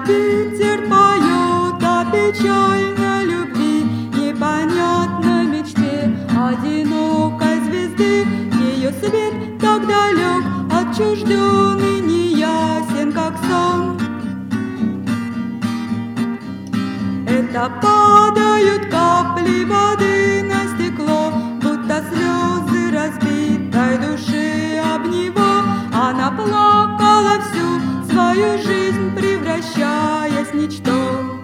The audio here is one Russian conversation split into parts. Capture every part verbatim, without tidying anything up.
ветер поет о печальной любви, непонятной мечте одинокой звезды. Ее свет так далек, отчужденный, неясен, как сон. Это падают капли воды на стекло, будто слезы разбитой души об него. Она плакала всю свою жизнь, превращаясь в ничто.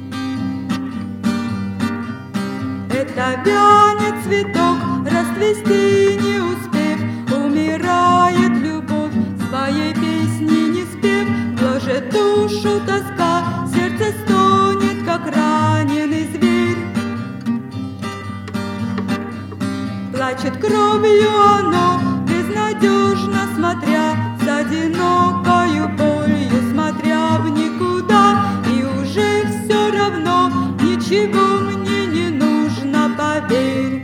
Это вянет цветок, расцвести не успев, умирает любовь, своей песни не спев. Гложет душу тоска, сердце стонет, как раненый зверь. Плачет кровью оно, безнадежно смотря, с одинокою болью смотря в никуда. И уже все равно ничего мне не нужно, поверь.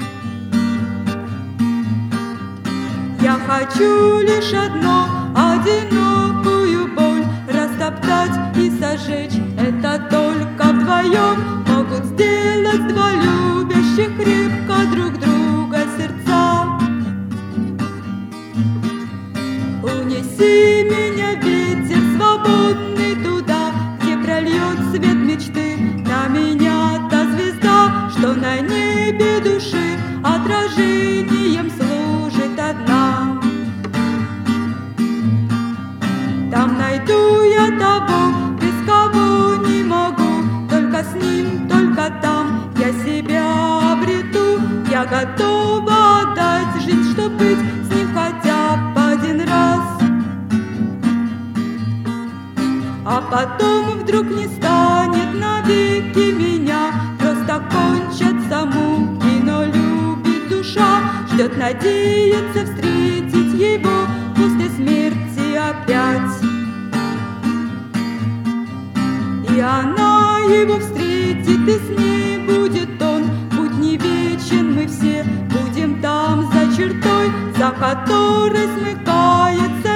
Я хочу лишь одно, одинокую боль растоптать и сожечь. Это только вдвоем могут сделать два любящих крепко друг друга сердца. Унеси меня, ветер свободный, туда, где прольет свет мечты на меня та звезда, что на небе души отражением служит одна. Там найду я того, без кого не могу, только с ним, только там я себя обрету. Я готова отдать жизнь, чтоб быть с ним хотя бы один раз. А потом вдруг не станет навеки меня, просто кончатся муки, но любит душа, ждет, надеется встретить его после смерти опять. И она его встретит, и с ней будет он. Будь не вечен, мы все будем там за чертой, за которой смыкается